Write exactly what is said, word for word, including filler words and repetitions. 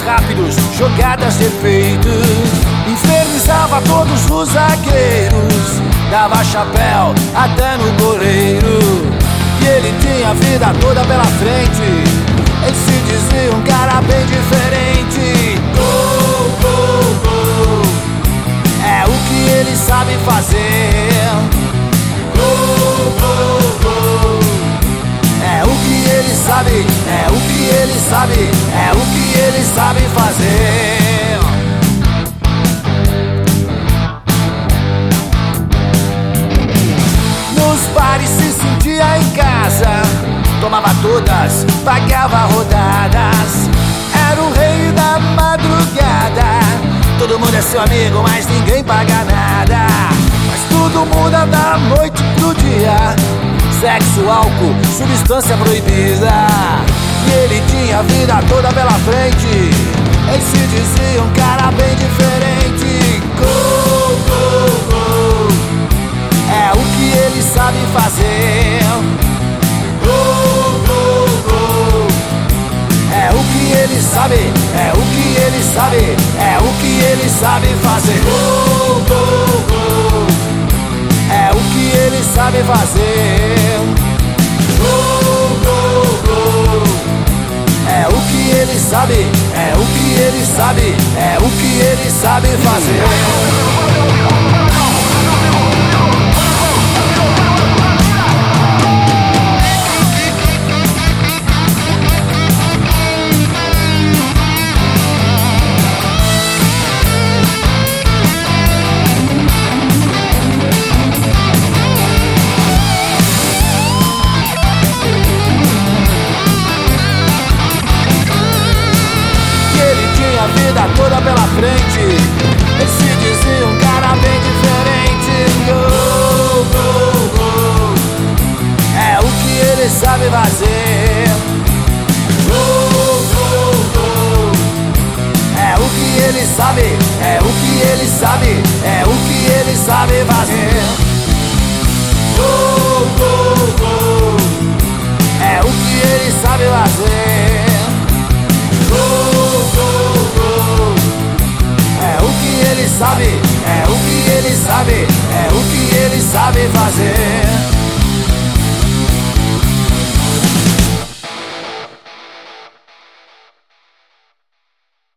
rápidos, jogadas de efeito. Infernizava todos os zagueiros, dava chapéu até no goleiro. E ele tinha a vida toda pela frente, ele se dizia um cara bem diferente. Gol, gol, gol, é o que ele sabe fazer. Gol, gol, gol, é o que ele sabe, é o que ele sabe, é o que ele sabe fazer. Nos bares se sentia em casa, tomava todas, pagava rodadas. Era o rei da madrugada, todo mundo é seu amigo, mas ninguém paga nada. Mas tudo muda da noite pro dia, sexo, álcool, substância proibida. E ele tinha a vida toda pela frente, ele se dizia um cara bem diferente. Gol, gol, gol, é o que ele sabe fazer. Gol, gol, gol, é o que ele sabe, é o que ele sabe, é o que ele sabe fazer. Gol, gol, gol, é o que ele sabe fazer. Gol, gol, gol, é o que ele sabe, é o que ele sabe, é o que ele sabe fazer. A vida toda pela frente, ele se dizia um cara bem diferente. Gol, gol, gol, é o que ele sabe fazer. Gol, gol, gol, é o que ele sabe, é o que ele sabe, é o que ele sabe fazer. Gol, gol, gol, é o que ele sabe fazer. Gol, gol, gol, é o que ele sabe, é o que ele sabe, é o que ele sabe fazer.